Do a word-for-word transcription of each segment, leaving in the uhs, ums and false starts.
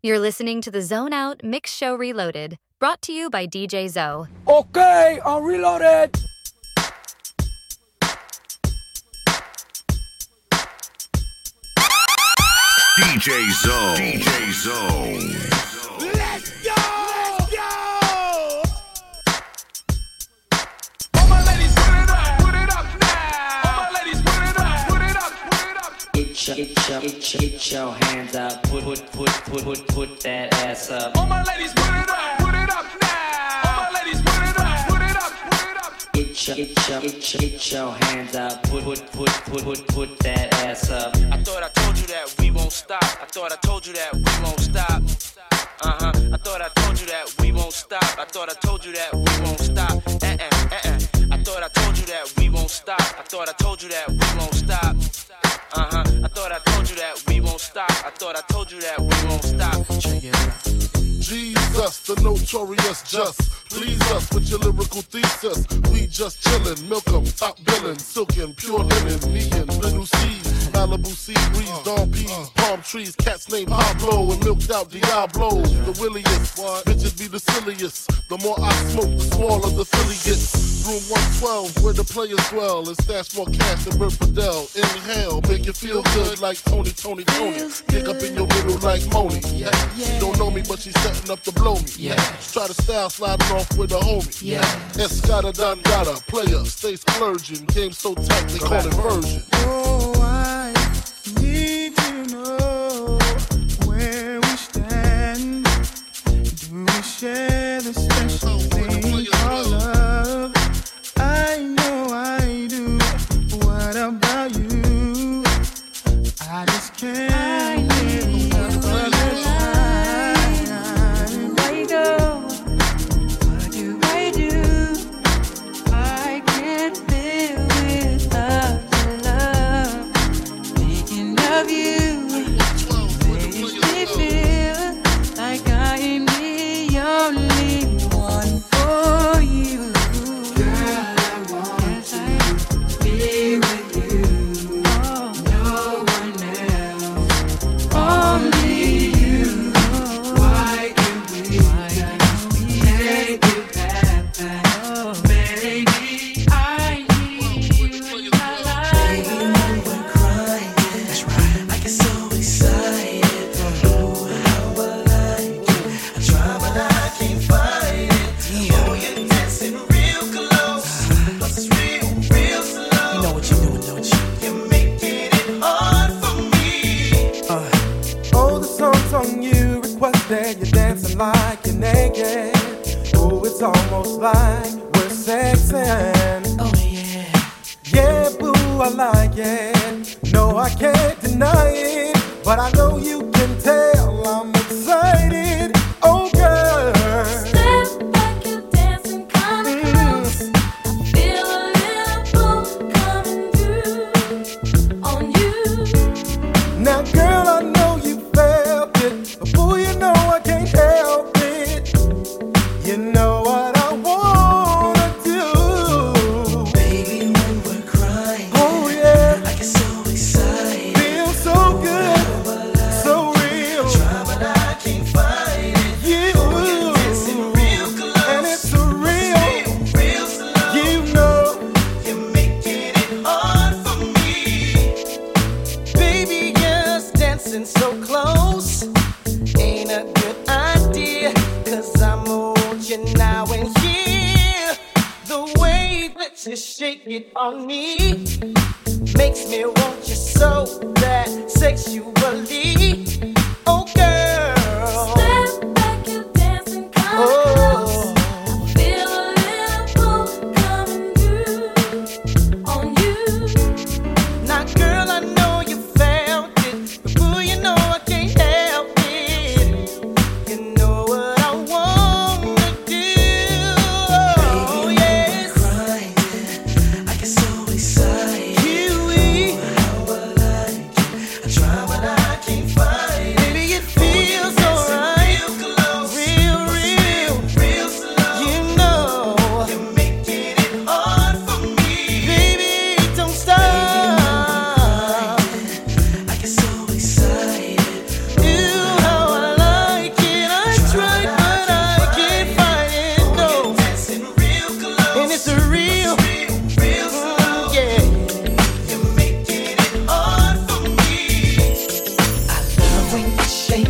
You're listening to the Zone Out Mix Show Reloaded, brought to you by D J Zoe. Okay, I'm reloaded. D J Zoe. D J Zoe. Let's go! Let's go! All my ladies, put it up, put it up now. All my ladies, put it up, put it up, put it up. Get your, get your, get your, get your hands up. Put, put, put, put, put, put that ass up. All my ladies, put it up, put it up now. All my ladies, put it up, put it up, put it up. Get your, get your, get your, get your hands up. Put, put, put, put, put, put that ass up. I thought I told you that we won't stop. I thought I told you that we won't stop. Uh-huh. I thought I told you that we won't stop. I thought I told you that we won't stop. Uh-uh, uh-uh. I thought I told you that we won't stop. I thought I told you that we won't stop. Uh-huh. I thought I told you that we won't stop. I thought I told you that we won't stop. Check it out. Jesus, the notorious just. Please us with your lyrical thesis. We just chillin', milk 'em, top billin', silkin', pure linen, me and little C, Malibu sea breeze, dawn peas, palm trees, cats named Pablo and milked out Diablo. The williest, bitches be the silliest. The more I smoke, the smaller the Philly gets. Room one twelve, where the players dwell, and stash more cash than Bert Fidel. Inhale, make you feel good like Tony, Tony, Tony. Kick up in your middle like Moni. Yeah. She don't know me, but she's setting up to blow me. Yeah. Try to style sliding off with a homie. Yeah. Escada Dangada, player, stay splurging. Game so tight, they call it version. Oh, I need to know where we stand. Do we share the special thing called love? I know I do. What about you? I just can't live another time. Where you go? What do I do? I can't live without your love. Thinking of you makes me feel like I am the only one for you. Girl, I want to be with you. No one else, only you. Why can't we make it happen? Baby, I need you in my life. Baby, when we're crying, that's right. I get so excited. Oh, how I like it. I try, but I can't fight it. Oh, you're dancing real close. Plus it's real, real slow. You know what you're doing, don't you? You're making it hard for me. Oh, the song's on you. Requested you're dancing like you're naked. Oh, it's almost like we're sexing. Oh, yeah. Yeah, boo, I like it. No, I can't deny it. But I know you can tell I'm excited. Oh, girl. Step back, you're dancing kinda close. I feel a little pull coming through on you. Now, girl, I know you felt it. But boo, you know I can't help it. You know what I wanna do. Baby, when we're crying, Oh, yeah. I get so excited. Feel so good, so real. Try, but I can't fight it. You, You're dancing real close. and it's a real, Real slow. you know. You're making it hard for me. Baby, yes, dancing so close ain't a good idea. Cause I'm on you now and here. The way that you shake it on me makes me want you so bad sexually. Oh, girl. Step back, you're dancing kinda close. Oh, Feel a little pull coming through on you. now, girl, I know you felt it. But boo, you know I can't help it. You know what I wanna do. Oh, yes. Crying, I get so excited. Kiwi. How I like it. I try, but I can't find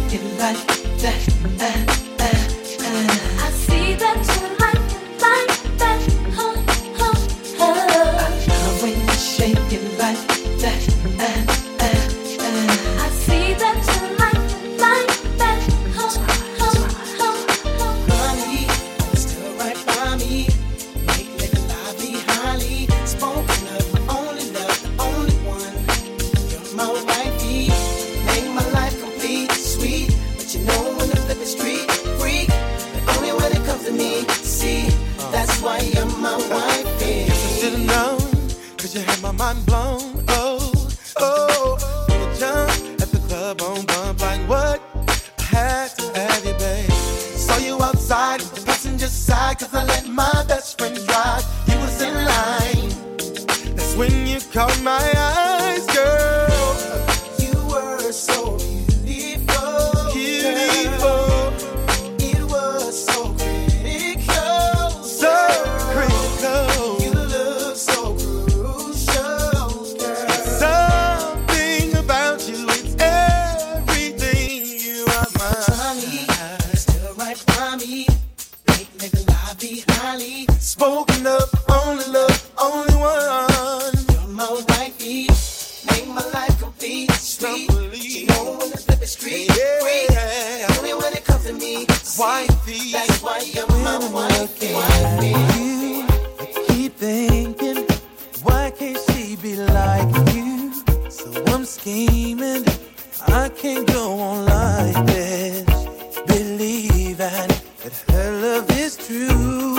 shake it like that. Uh, uh, uh. I see that you like it like that. Huh, huh, huh. I love when you shake it like that. Uh, uh, uh. I see that you like it like that. Huh, huh, huh, huh. Honey, still right by me. Make nigga lie behind spoken of my only love, the only one. You're my wifey. Make my life complete, sweet. But you know when the flip is street freak. But only when it comes to me. See, that's why you're my wifey. Guess I should've known, cause you had my mind blown. Oh, oh, you jump at the club on bump like what? I had to have you, babe. Saw you outside, the passenger side, cause I let my best friend drive. You was in line, that's when you caught my eyes, girl. You were so beautiful. Beautiful, It was so critical. so critical. You look so crucial, girl. Something about you, it's everything. You are Honey, still right by me. Make nigga lie behind me. spoken up, only love, only one. You're my wifey. Make my life complete. Sweet. You know when the flip is street free. Yeah, Only when it comes to me. wifey. That's why you're my wifey. You, I keep thinking, why can't she be like you? So I'm scheming, I can't go on like this. Believing that her love is true.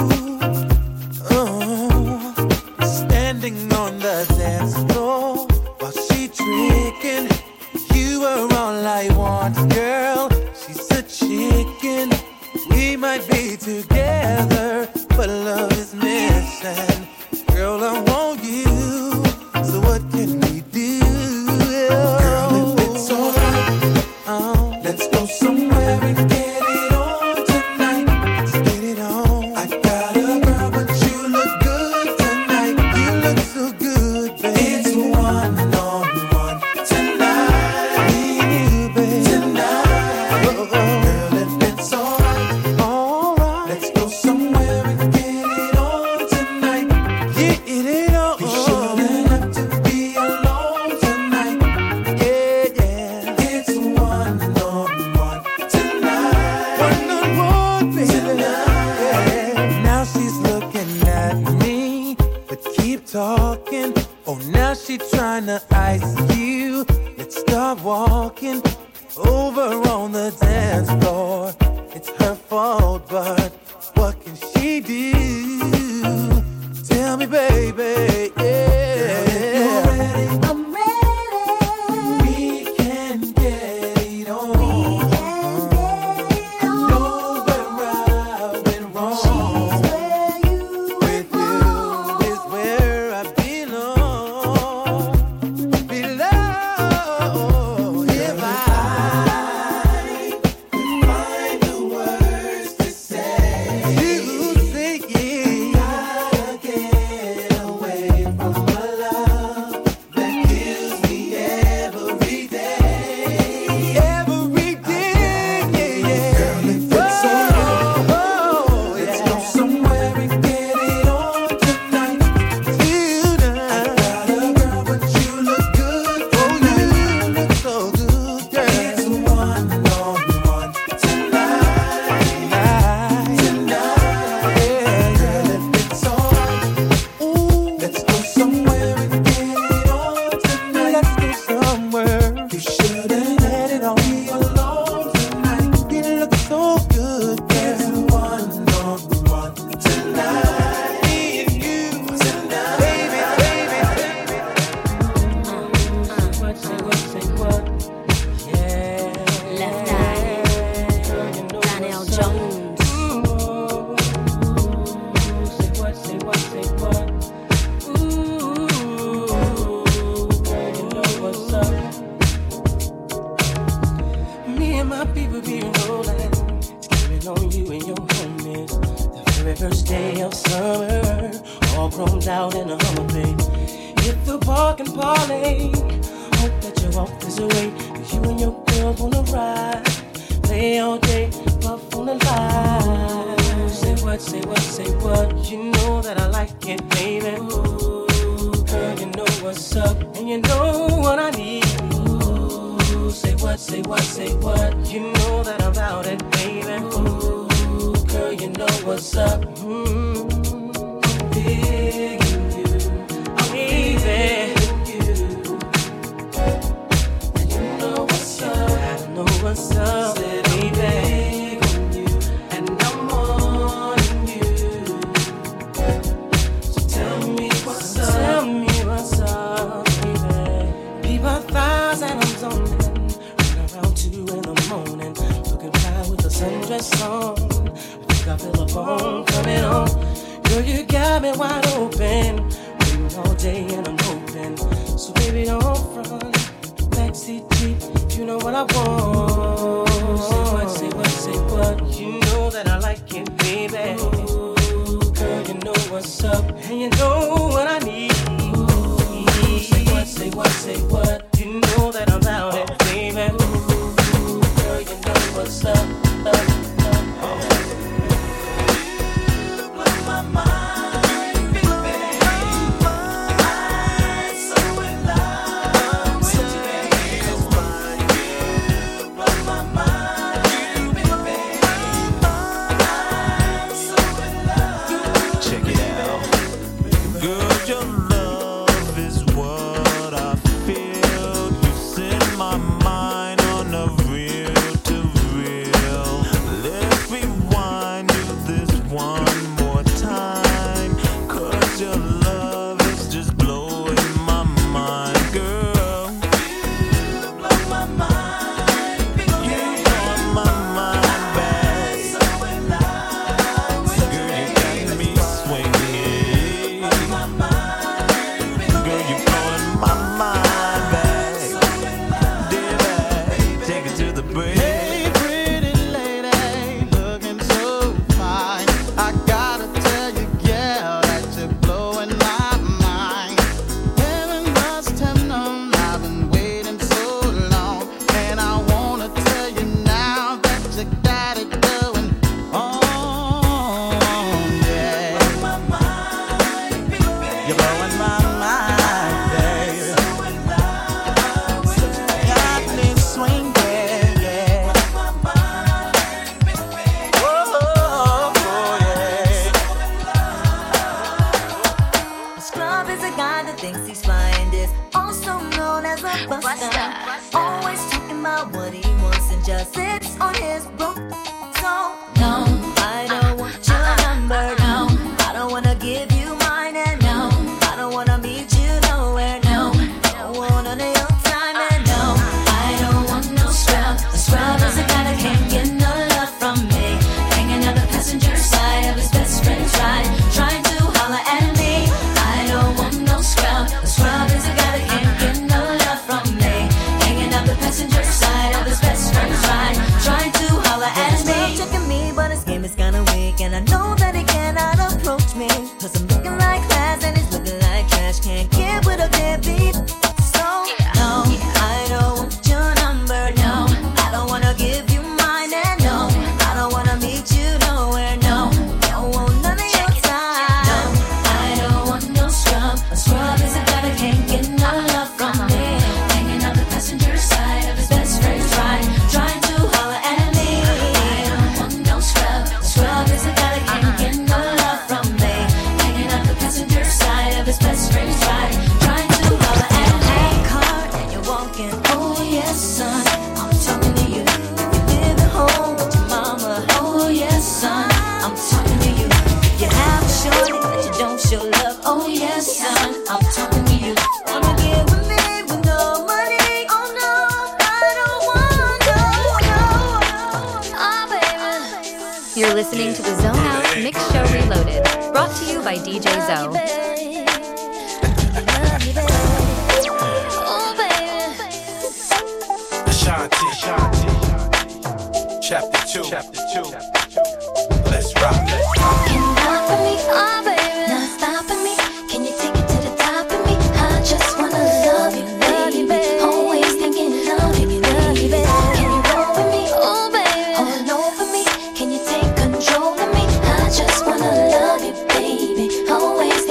Oh, standing on the dance floor while she tricking. You were all I want, girl. She's a chicken. We might be together, but love is missing. Girl, I want you. So what can we do? Girl, if it's alright, oh, let's go somewhere and get it on tonight. Let's get it on. I got a girl, but you look good tonight. You look so good, babe. It's one on one tonight. Me and you, babe. Tonight. Oh, oh. Girl, if it's alright, alright. Let's go somewhere and get it on tonight. Get it on. You shouldn't have to be alone tonight. Yeah, yeah. It's one on one tonight. One on one, baby. Yeah. Now she's looking at me, but keep talking. Oh, now she tryna ice you. Let's start walking over on the dance floor. It's her fault, but what can she do? Tell me, baby. Yeah. I'm ready. We can get it on. I know where I went wrong. With you is where I belong. Below, if I could find the words to say, you say yeah. Gotta get away from my love that kills me every day. Every day, yeah, yeah. Girl, if it's alright, let's go somewhere and get it on tonight. Tonight. I got a girl, but you look good. Oh, you look so good, girl. It's one on one tonight. Tonight. Yeah, girl, if it's alright, ooh, let's go somewhere and get it on tonight. Let's go somewhere. You shouldn't let it all be alone tonight. You look so good, girl. It's one on one tonight. Me and you tonight, baby, baby, baby. What, say what, say what? Yeah. Left Eye, Donnell Jones. Say what, say what, say what? Ooh, girl, you know what's up. Me and my people be rolling, skipping on you and your homies. The very first day of summer, all grown out in a Hummer, babe. Hit the park and parlay. Hope that you walk this way, 'cause you and your girl wanna ride. like it, baby. Ooh, girl, you know what's up, and you know what I need. Ooh, say what, say what, say what. You know that I'm about it, baby. Ooh, girl, you know what's up. Mm, I'm big in you, I'm easy. What's up, baby? And I'm wanting you. So tell me what's up. Tell me what's up, baby. Be my thighs and I'm zoning. Run around two in the morning, looking fly with the sundress on. I think I feel a bone coming on. Girl, you got me wide open, waiting all day and I'm hoping. So baby, don't run. Backseat Jeep, you know what I want. Say what, say what, say what. You know that I like it, baby. Ooh, girl, you know what's up, and you know what I need. Ooh, say what, say what, say what. You know that I'm about it, baby. Ooh, girl, you know what's up, up, up, up. You blow my mind, baby. I'm so in love with you. You're listening to the Zone Out Mix Show Reloaded, brought to you by D J Zoe. Ashanti, Ashanti, chapter two, chapter two. Let's rock, let's rock. Can you rock for me, oh baby? Not stopping me. Can you take it to the top of me? I just wanna love you, baby. Always thinking of you, baby. Can you roll with me, oh baby? All over me. Can you take control of me? I just wanna love you, baby. Always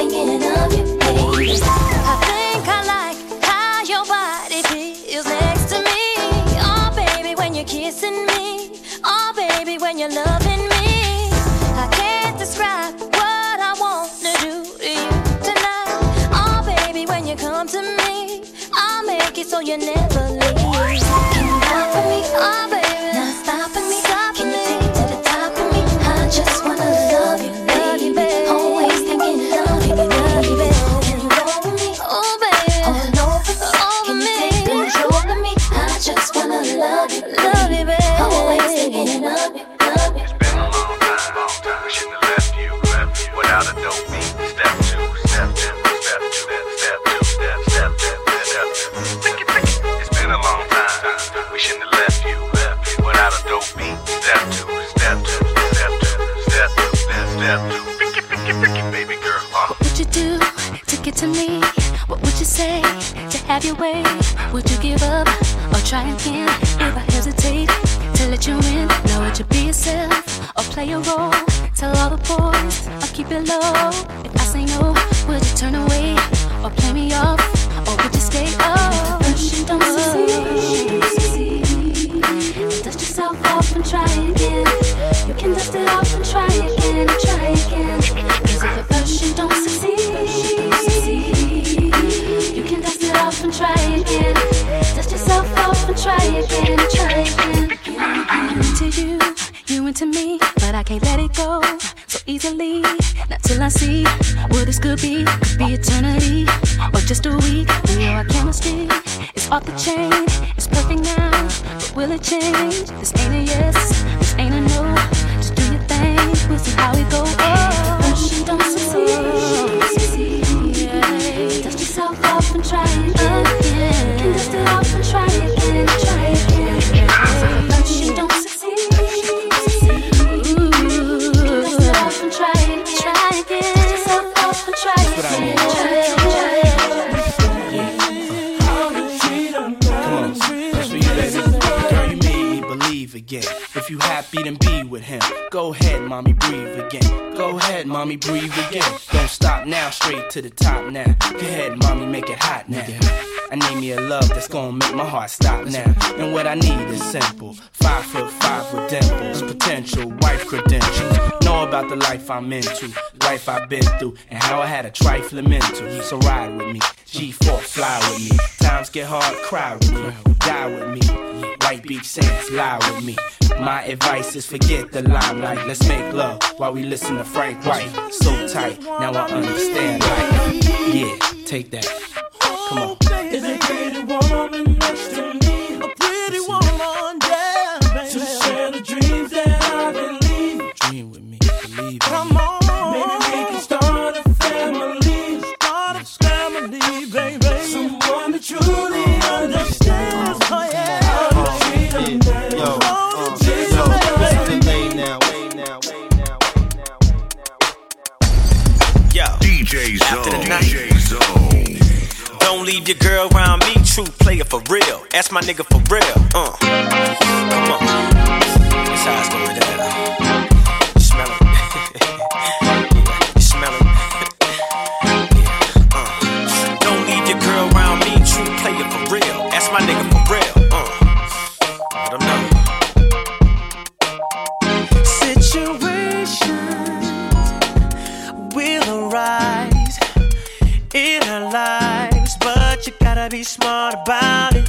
when you're loving me. I can't describe what I want to do to you tonight. Oh, baby, when you come to me, I'll make it so you never leave. Can you ride for me? Oh, baby, not stopping me. Stop Can you take it to the top of me? I just wanna love you, love you, baby. Always thinking love you, love you, baby. Can you roll with me? Oh, baby, all over me. Can you take control of me? I just wanna love you, love you, baby. Always thinking love you, love you. It's been a long time, long time. We shouldn't have left you, left you without a dope beat. Step two, step two, step two, step two, step, step, step, step, step. Think it, think it. It's been a long time. We shouldn't have left you, left you without a dope beat. Step two, step two, step two, step two, step, step two. Pick it, pick it, pick it, baby girl. Uh. What would you do to get to me? What would you say to have your way? Would you give up or try again? If I hesitate to let you in, now would you be yourself or play a role? Tell all the boys I'll keep it low. If I say no, would you turn away or play me off? Or would you stay? Oh, first you don't succeed. Dust yourself off and try again. You can dust it off and try again, try again. Cause if at first you don't succeed, you can dust it off and try again. Dust yourself off and try again, try again. I'm into you, you into me, but I can't let it go so easily. Not till I see what this could be. Could be eternity or just a week. We know our chemistry is off the chain. It's perfect now, but will it change? This ain't a yes, this ain't a no. Just do your thing, we'll see how it goes. Oh, first you don't succeed. Dust yourself off and try again. You can dust it off and try again, try again. First you don't succeed. Dust it off and try again, try again. Dust yourself off and try again, try again. If you happy, then be with him. Go ahead, mommy, breathe again. Go ahead, mommy, breathe again. Don't stop now, straight to the top now. Go ahead, mommy, make it hot now. I need me a love that's gonna make my heart stop now. And what I need is simple. Five foot five with dimples, potential wife credentials. Know about the life I'm into, life I've been through, and how I had a trifling mental. So ride with me, G four, fly with me. Times get hard, cry with me, die with me. White Beach Sands, lie with me. My advice is forget the limelight. Let's make love while we listen to Frank White. So tight, now I understand life. Yeah, take that. Come on. Is a pretty woman next to me? A pretty woman, yeah, baby. To share the dreams that I believe. Dream with me, believe. Come on, maybe we can start a family. Start a family, baby. Someone that truly understands. Oh yeah. D J Zone. D J Zone. Don't leave your girl around me, true player for real. Ask my nigga for real. Uh. Come on. That's how it's going down. You smell it. Yeah, you smell it. Yeah. Uh. Don't leave your girl around me, true player for real. Ask my nigga for real. Uh. Let him know. Situations will arise in our lives, but you gotta be smart about it.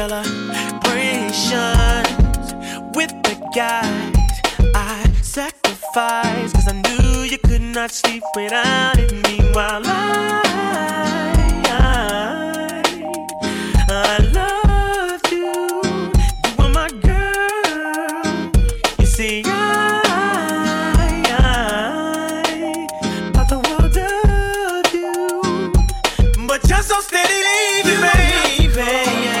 Celebrations with the guys I sacrificed, cause I knew you could not sleep without it. Meanwhile I, I, I loved you. You were my girl. You see I, just so steady leaving, baby.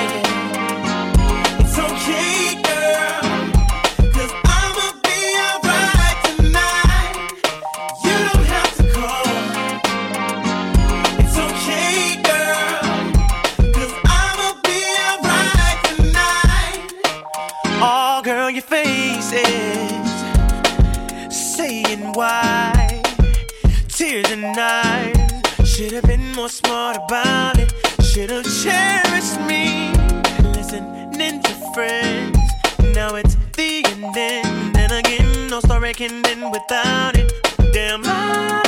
It's okay, girl, cause I'ma be alright tonight. You don't have to call. It's okay, girl, cause I'ma be alright tonight. Oh, girl, your face is saying why. Tears and eyes. Should've been more smart about it. Should've cherished me. Listening to friends. Now it's the end, and then again no story can end without it. Damn, I,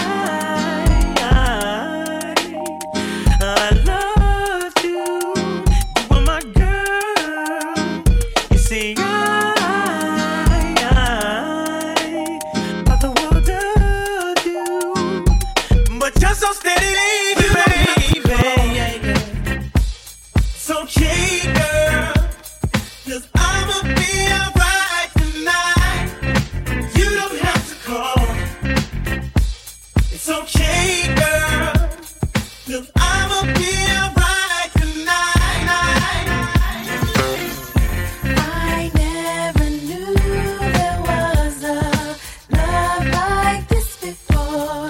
I, I love you. You are my girl. You see, I, I, thought the world of you, but you're so steady, baby. It's okay, girl, 'cause I'ma be alright tonight. You don't have to call. It's okay, girl, 'cause I'ma be alright tonight. I never knew there was a love like this before.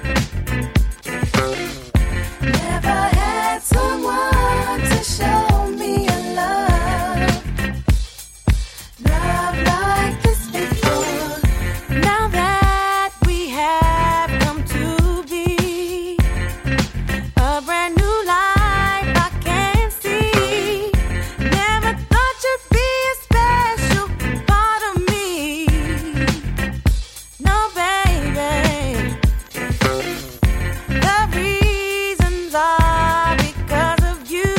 Never had someone to show me a love, love like this before. Now that we have come to be a brand new life, I can see. Never thought you'd be a special part of me. No, baby. The reasons are because of you.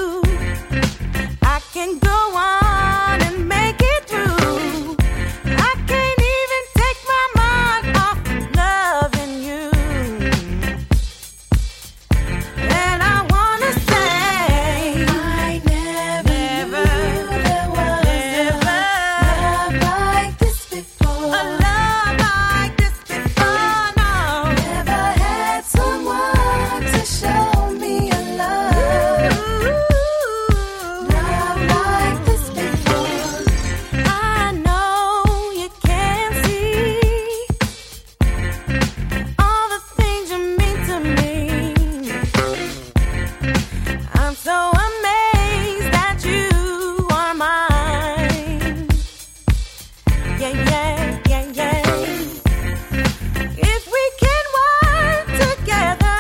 I can go on and make it through. I can't even take my mind off loving you. And I wanna say, I never knew there was a love like this before. A love like this before, no. Never had someone to show me a love, love like this before. I know you can see all the things you mean to me. I'm so amazed that you are mine. Yeah, yeah, yeah, yeah. If we can work together,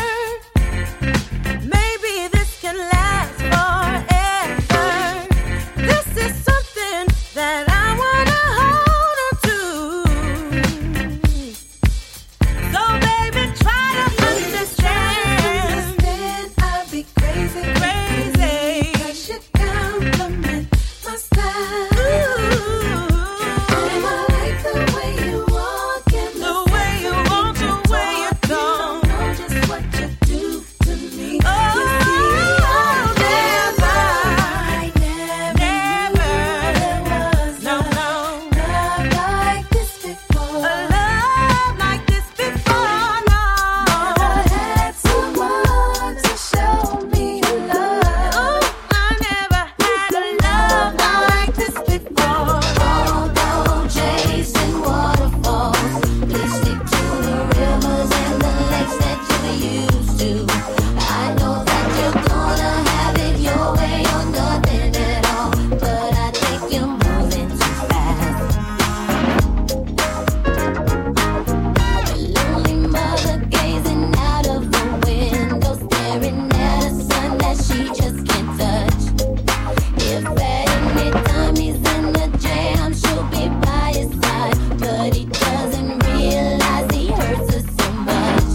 maybe this can last forever. This is something that I wanna hold on to. So baby, try to understand. I'd be crazy, crazy. I should compliment my style. And I like the way you walk and the way you walk, the way you talk. Know just what you do to me. Oh, never, I never, never was no, no love like this before. A love like this before, no. Never had someone to show me a love. Oh, I never had a love like this before. Although chasing waterfalls, please stick to the rivers and the lakes that you're used to. I know that you're gonna have it your way or nothing at all, but I think you're moving too fast. A lonely mother gazing out of the window, staring at a son that she just can't touch. If at any time he's in the jam, she'll be by his side, but he doesn't realize he hurts her so much.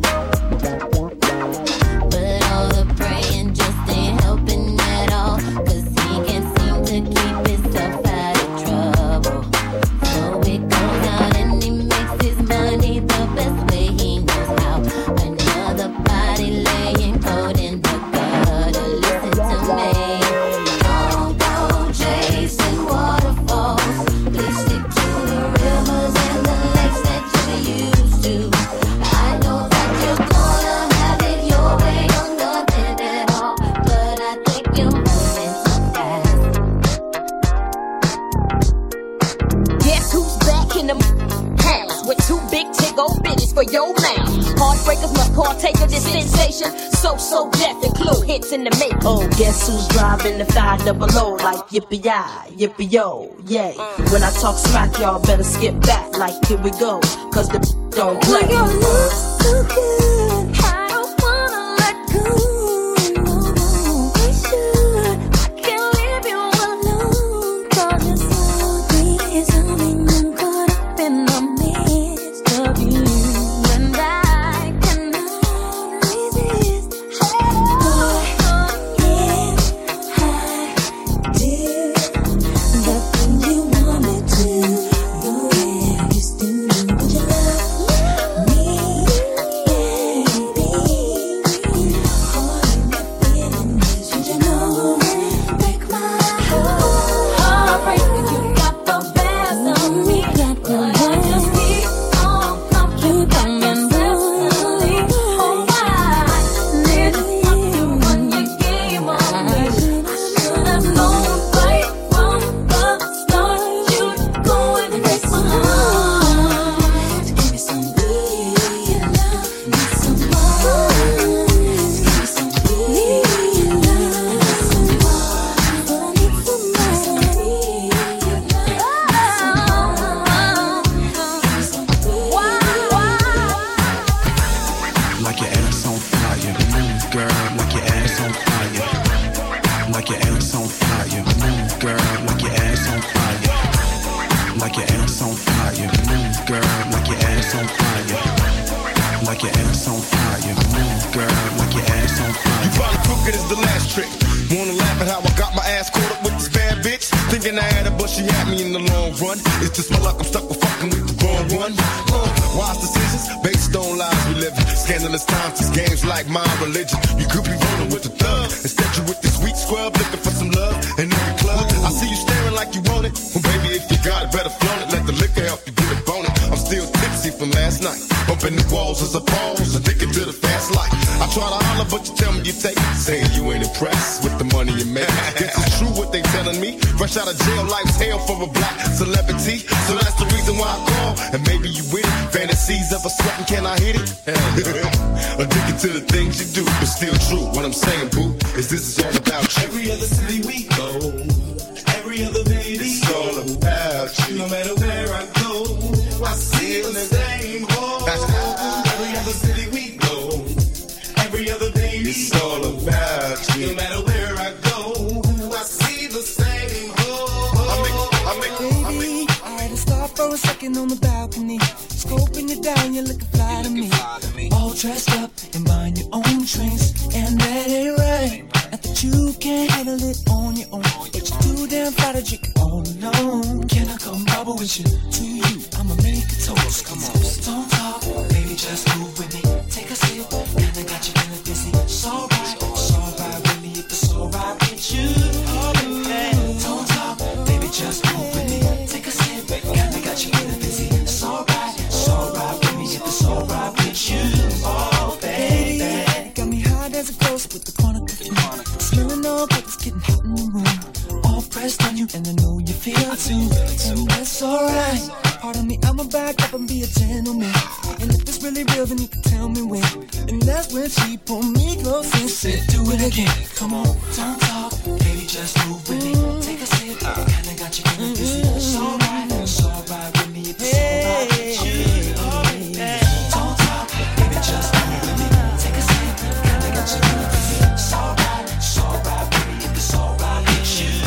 But all the praying just ain't helping at all, 'cause he can't seem to keep himself out of trouble. So he goes out and he makes his money the best way he knows how. Another body laying cold in the gutter. Listen to me. Don't go chasing waterfalls. Please stick to the rivers and the lakes that you're used to. I know that you're gonna have it your way or nothing at all, but I think you're moving too fast. Guess who's back in the house with two big tick old bitches for your mouth? Heartbreakers must partake of this sensation. So, so death and clue hits in the make. Oh, guess who's driving the five double O like yippee-yi, yippee-yo, yay. When I talk smack, y'all better skip back like here we go, 'cause the don't play. When your looks so good, I don't wanna let go. No, no, we should. I can't leave you alone, 'cause you're so deep, it's something I'm caught up in. on fire. Move, girl, like your ass on fire. Like your ass on fire. Move, girl, like your ass on fire. You probably crooked as the last trick. Wanna laugh at how I got my ass caught up with this bad bitch? Thinking I had her, but she had me in the long run. It's just my luck, I'm stuck with fucking with the wrong one. Uh, wise decisions, based on lies we live in. Scandalous times, these games like my religion. You could be rolling with the thug. Instead you with this weak scrub, looking for some love in every club. I see you staring like you want it. Well, baby, if you got it, better flaunt it. Let the liquor help you get a bonus. I'm still tipsy from last night. Bumping the walls as a pause, addicted to the fast life. I try to holler, but you tell me you take it. Saying you ain't impressed with the money you make. Guess it's true what they telling me. Fresh out of jail, life's hell for a black celebrity. So that's the reason why I call. And maybe you with it. Fantasies of a sweating, can I hit it? Addicted to the things you do, but still true. What I'm saying, boo, is this is all about you. Every other city we go, every other lady, it's all about you. No matter where I go, I see the same hole. Every other city we go, every other lady, it's all about you. No matter where I go, I see the same hole. I make, I make, I make. I had to stop for a second on the balcony. Scoping you down, you're looking fly to me. All dressed up and buying your own drinks, and that ain't right. Not that you can't handle it on your own, but you're too damn fly to drink it all alone. Can I come bubble with you? To you, I'ma make a toast. Come on, don't talk, baby, just move with me. Take a sip, kinda got you feeling dizzy. It's alright, it's alright with me if it's alright with you. Oh, baby, don't talk, baby, just move with me. Take a sip, kinda got you feeling dizzy. It's alright, it's alright with me if it's alright with you. Oh, baby, got me high as a ghost with the corner perfume. Smelling all good, it's getting hot in the room. All pressed on you, and I know you feel it too. And that's alright. Pardon me, I'ma back up and be a gentleman. And if it's really real, then you can tell me when. And that's when she pulled me close and said, do it again. Come on, don't talk, baby, just move with me. Take a sip, kinda got you feeling dizzy. It's alright, it's alright with me if it's alright with you. Oh, yeah. Don't talk, baby, just move with me. Take a sip, kinda got you feeling dizzy. It's alright, it's alright with me if it's alright with you.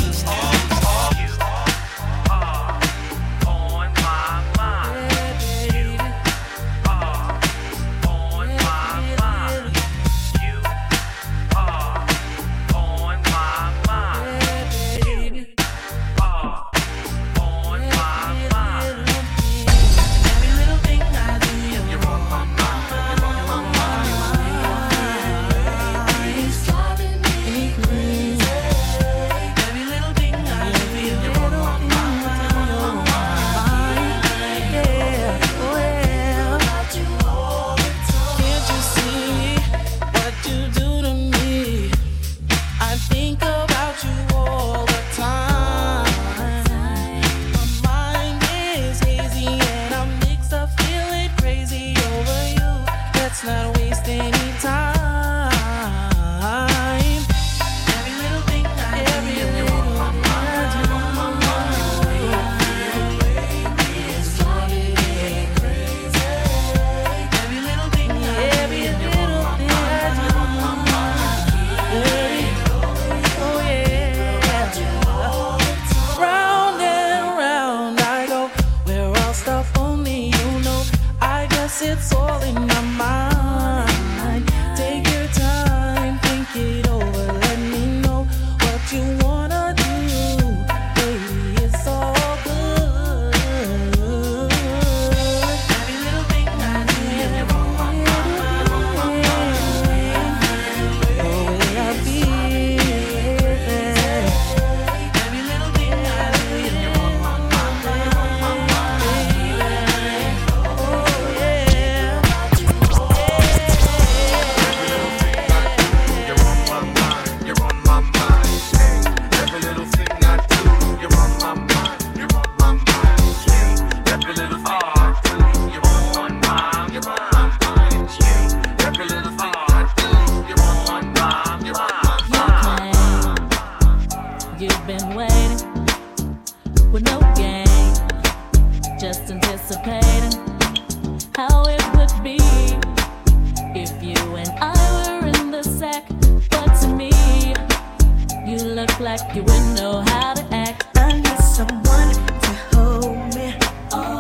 like you wouldn't know how to act. I need someone to hold me. Oh.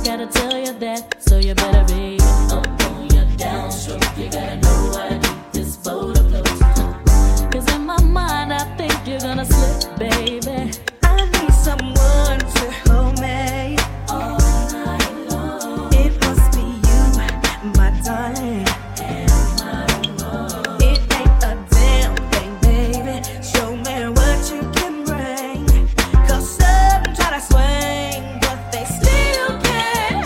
gotta tell you that, so you better be up on your downstroke. You gotta know how to keep this boat afloat. Cause in my mind I think you're gonna slip, baby. I need someone to hold me all night long. It must be you, my darling. It ain't a damn thing, baby. Show me what you can bring. Cause some try to swing, but they still can't.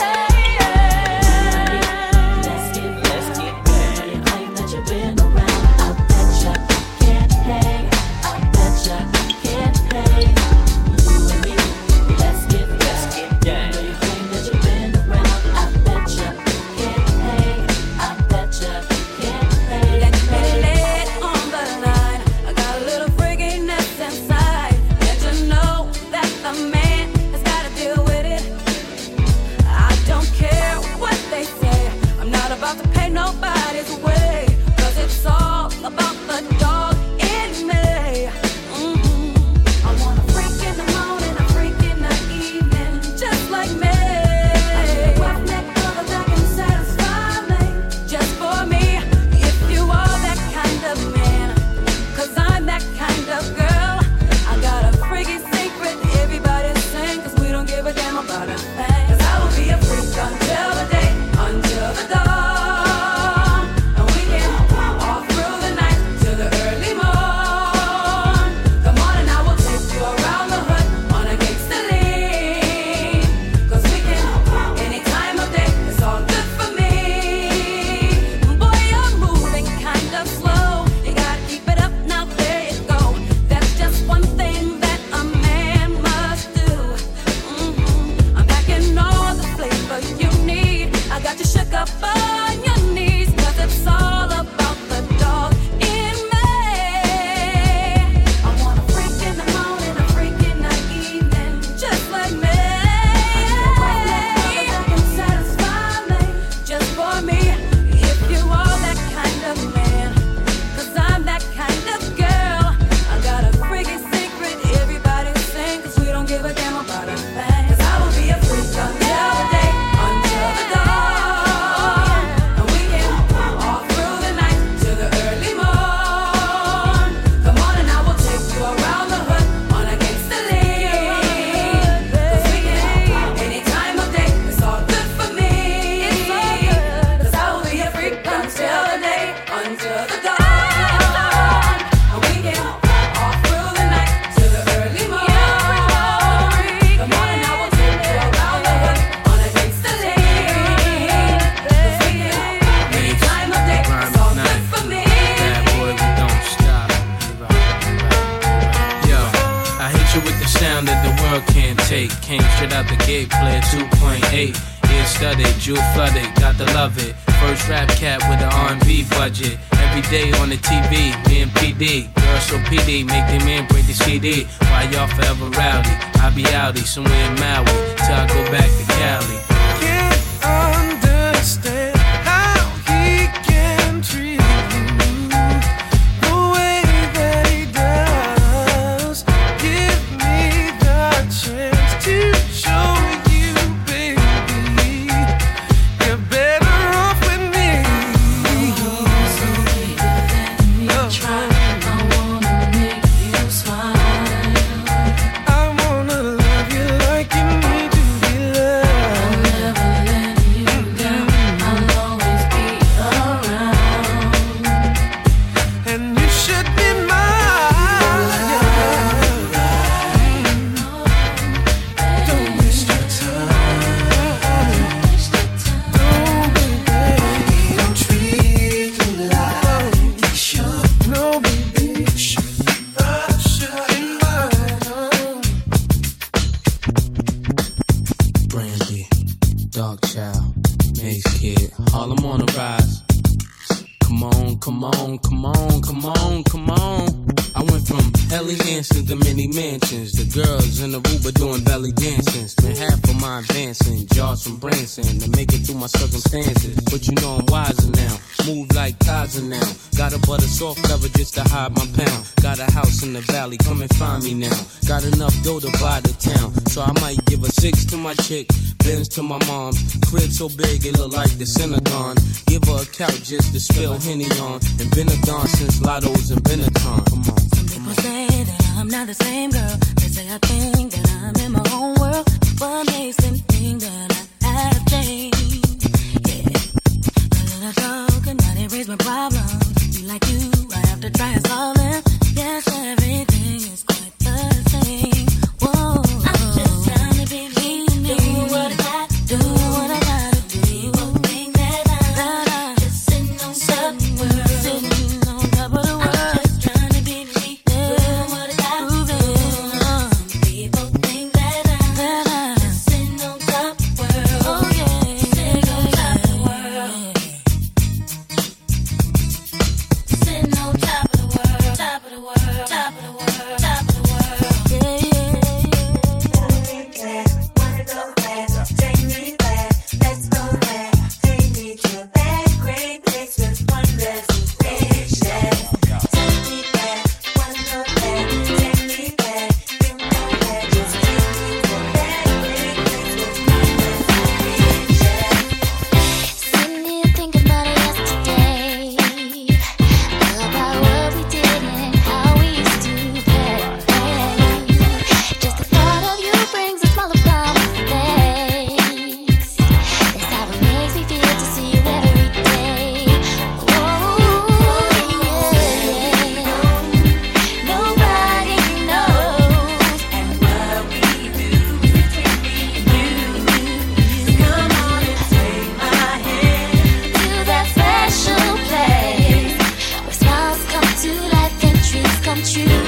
Let's get, let's get back. You claim that you've been around. I betcha can't hang. I betcha can't hang. You and me, let's get, let's get down. You claim that you've been around. I betcha can't hang. I betcha can't hang. Let me lay it on the line. I got a little freakiness inside. Let you know that the man has gotta deal with it. I don't care what they say. I'm not about to pay nobody's way. Cause it's all about the dog in me. Mhm. I want a freak in the morning, a freak in the evening, just like me. I need a roughneck brother that can satisfy me, just for me. If you are that kind of man, cause I'm that kind of girl. I got a freaky secret, everybody's saying, cause we don't give a damn about a thing. Cause I will be a freak until the day, until the dawn. And we can all through the night till the early morn. Come on and I will take you around the hood on a gangsta lean. Cause we can, any time of day, it's all good for me. Boy, you're moving kind of slow. You gotta keep it up, now there you go. That's just one thing that a man must do. Mhm. I'm packing all the flavor you need. I got you shook up on your knees. Cause it's all about the dog in me. I want a freak in the morning, a freak in the evening, just like me. I need a roughneck brother that can satisfy me, just for me. If you are that kind of man, cause I'm that kind of girl. I got a freaky secret, everybody's saying, cause we don't give a damn about a thing. Cause I will be a freak until the day, until the dawn. And we can all through the night till the early morn. Come on and I will take you around the hood on a gangsta lean. Cause we can, any time of day, it's all good for me. Cause I will be a freak until the day, until the dawn. And we can all through the night till the early morn. Come on and I will take you around the hood on a gangsta lean. Cause we can, any time of day, it's all good for me. Bad boy, we don't stop. Yo, I hit you with the sound that the world can't take. Came straight out the gate, played two point eight. Ear studded, jewel flooded, got to love it. First rap cat with an R and B budget. Every day on the T V, me and P D. Girl so P D, make them man break the C D. Why y'all forever rowdy? I be outie somewhere in Maui till I go back to Cali. Can't understand how he can treat you the way that he does. Give me the chance to show you, baby, you're better off with me. Try, I wanna make you smile. I wanna love you like you need to be loved. I'll never let you down. I'll always be around. And you should be mine. Don't waste your time. Don't be baby. Don't treat you like you should. No, baby, you should be mine. Should be mine. Brandy, Dark Child, Mace Kid, Harlem on the rise. Come on, come on, come on, come on, come on. I went from Helly Hansons, the mini mansions. The girls in the Uber doing belly dances. Spent half of my advancing, jars from Branson to make it through my circumstances. But you know I'm wiser now, move like Kaiser now. Got a butter soft cover just to hide my pound. Got a house in the valley, come and find me now. Got enough dough to buy the town, so I might give a six to my chick, Benz to my mom's. Crib so big it look like the Synagogue. Give her a couch just to spill Henny on. And been a dawn since Lotto's and Benetton. Come on. Some people say that I'm not the same girl. They say I think that I'm in my own world. What makes them think that I have changed? Yeah. A little talk and now they raise my problems. Be like you, I have to try and solve them. Yes, everything is quite the same. Whoa. I'm just trying to be me, do what I got, do what I gotta do. People think that I'm, that I'm just sitting on top of the world, sitting on top of the world. I'm just trying to be me, do what I gotta do. Some people think that I'm, that I'm just sitting on top of the world. Oh yeah, sitting on top of the world, sitting on top of the world, top of the world, top of the world, top of the world. Yeah, yeah. Wanna go there, take me there, let's go there, take me to that great place with one reservation. Take me there, wanna go there, take me there, you know where, just take me to that great place with one reservation. Sitting here thinking about it yesterday, about what we did and how we used to play. Just the thought of you brings a smile upon my face. That's how it makes me feel to see you every day. Oh yeah, nobody knows what we do between me and you. Come on and take my hand to that special place where smiles come to life and dreams come true.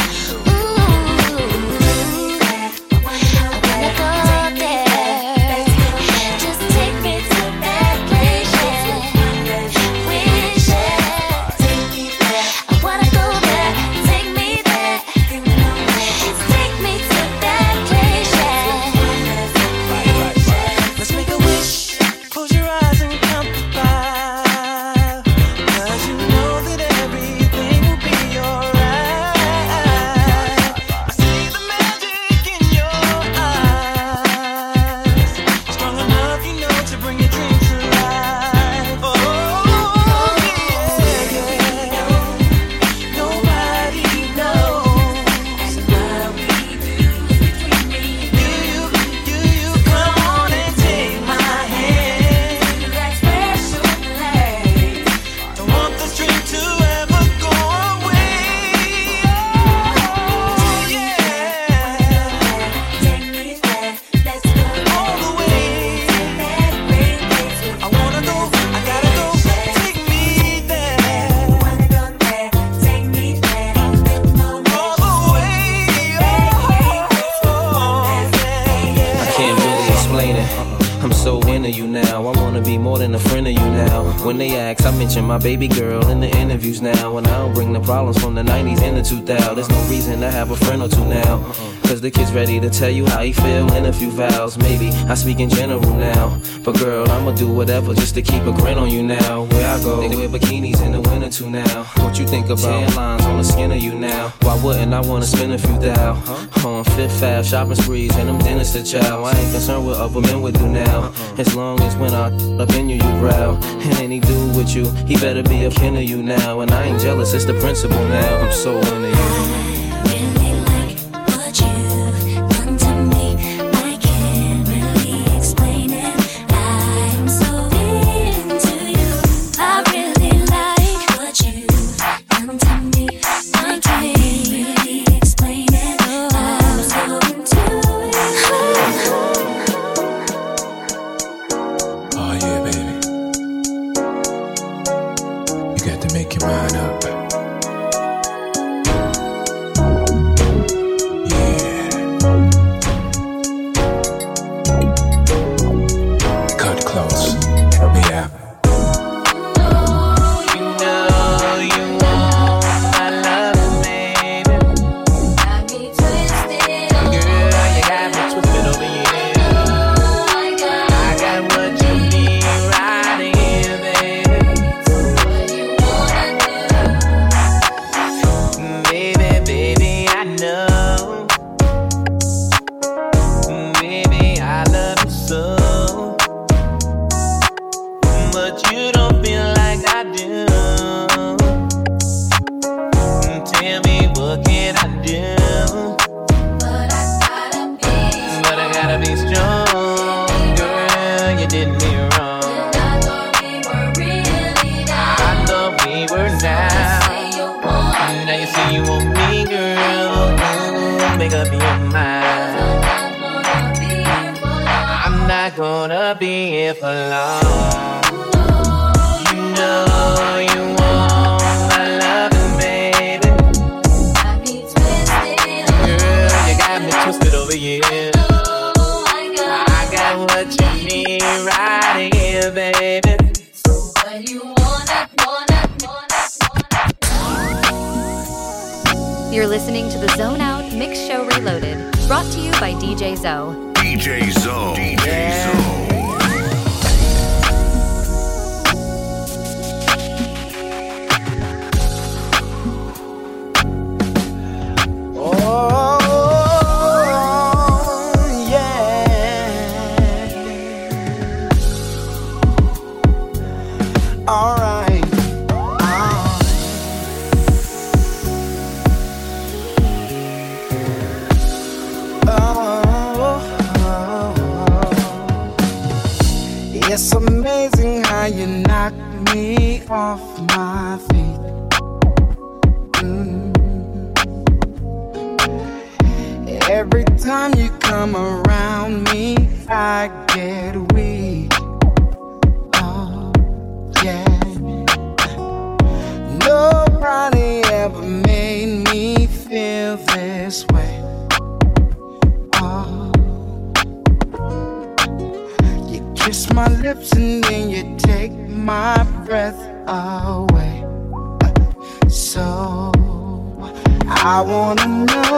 Let's make a wish. Close your eyes and count to five. 'Cause you know that everything will be alright. I see the magic in your eyes. Strong enough, you know, to bring your dreams to life. Oh, yeah, yeah. Nobody knows what we do between me and you. You, you, come on and take my hand to that special place. Don't want this dream to ever go away. Oh, yeah. Take me there, let's go All the way. to that great place with I wanna go, I gotta go. Take me there. wanna go there, take me there, All the way. I can't really explain it. I'm so into you now. I wanna be more than a friend of you now. When they ask, I mention my baby girl in the interviews now. And I don't bring the problems from the nineties and the two thousands. There's no reason to have a friend or two now. Cause the kid's ready to tell you how he feel in a few vows. Maybe I speak in general now. But girl, I'ma do whatever just to keep a grin on you now. Where I go, they wear bikinis in the winter too now. What you think about tan lines on the skin of you now? Why wouldn't I wanna spend a few thou? On Fifth Ave, shopping sprees and them dinners to chow. I ain't concerned what other men would do now. As long as when I up in you, you growl. And any dude with you, he better be a kin of you now. And I ain't jealous, it's the principle now. I'm so into you. Really like what you've done to me. I can't really explain it. I'm so into you. I really like what you've done to me. I can't really explain it. I'm so into you. Oh yeah, baby. You got to make your mind up. Yeah. Cut close. Help me out. You know you want my love, baby. but you don't feel like I do. Tell me what can I do? But I gotta be, but I gotta be strong, girl. You did me wrong. And I thought we were really down. I thought we were down. Now you say you want me, girl. Ooh, make up your mind. I'm not gonna be here for long. You know you want my loving, baby. Got me twisted, girl. You got me twisted over here. I got what you need right here, baby. So what you wanna, wanna, wanna, wanna. You're listening to the Zone Out Mix Show Reloaded, brought to you by D J Zoe. D J Zoe. D J Zoe. It's amazing how you knock me off my feet. Mm. Every time you come around me, I get weak. Oh, yeah. Nobody ever made me feel this way. Oh. Kiss my lips and then you take my breath away. So I wanna know,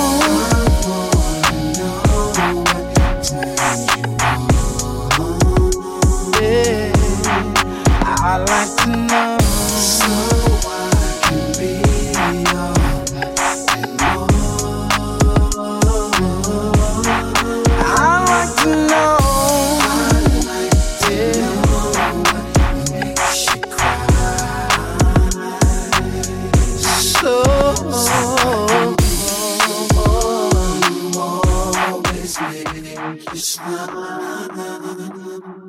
yeah, I like to know, so I can be alright and more. I like to know. Always make you smile.